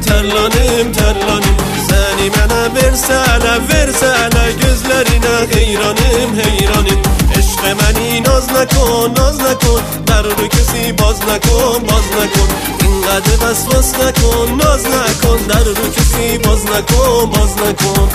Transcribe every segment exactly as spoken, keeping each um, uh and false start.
terlanım terlanım. Seni mənə versələ versələ gözlerine heyranım heyranım. Eşq məni naz nakon naz nakon, در رو کسی باز نکن باز نکن. اینقدر وسواس نکن ناز نکن، در رو کسی باز نکن باز نکن.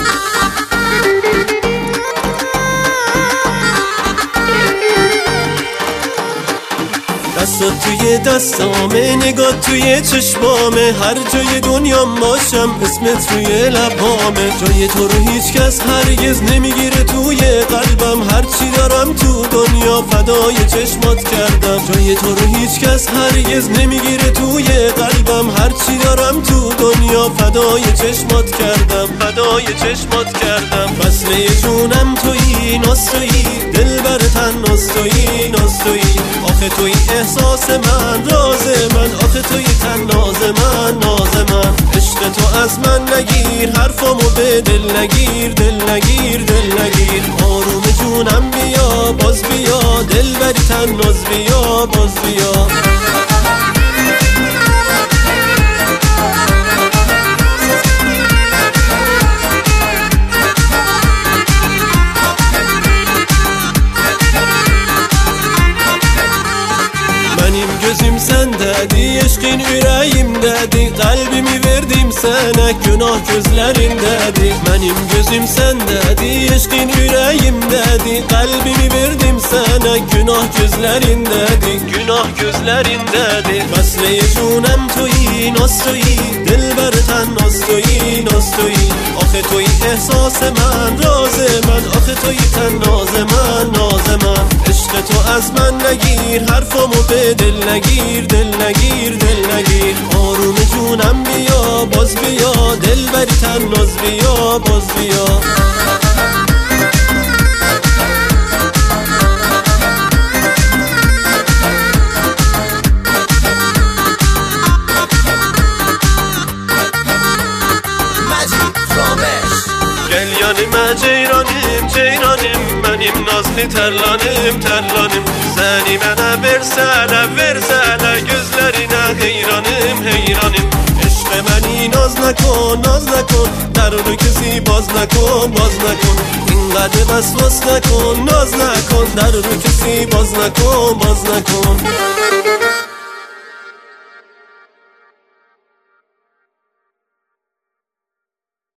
دستات توی دستامه، نگاه توی چشمامه، هر جای دنیام باشم اسمت روی لبامه. جای تو رو هیچ کس هرگز نمیگیره توی قلبم، هرچی دارم تو دنیا فدای چشمات کردم. جای تو رو هیچ کس هرگز نمیگیره توی قلبم، هرچی دارم تو دنیا فدای چشمات کردم فدای چشمات کردم. وصله جونم تویی ناز تویی، دلبر تناز تویی ناز تویی. آخه تویی احساس من راز من، آخه توی تن ناز من ناز من. عشق تو از من نگیر، حرفامو به دل نگیر دل نگیر دل نگیر. آروم جونم بیا باز بیا، دل بری تن ناز بیا باز بیا. Gözüm sendədi, eşqin ürəyimdədi, qəlbimi verdim sənə, günah gözlərindədi. Mənim gözüm səndədi, eşqin ürəyimdədi, qəlbimi verdim sənə, günah gözlərindədi günah gözlərindədi. Vəslə-i cunəm toyi naz toyi، دلبر تن ناز تویی ناز تویی. آخه تویی احساس من راز من، آخه تویی تن ناز من ناز من. عشق تو از من نگیر، حرفامو به دل نگیر دل نگیر دل نگیر. آروم جونم بیا باز بیا، دل بری تن ناز بیا باز بیا. Yanıma ceyranım ceyranım, benim nazlı terlanım terlanım. Seni mənə versələ versələ gözlerine heyranım heyranım. Eşq məni naz nakon naz nakon، در رو کسی باز نکن باز نکن. اینقدر وسواس نکن ناز نکن، در رو کسی باز نکن باز نکن.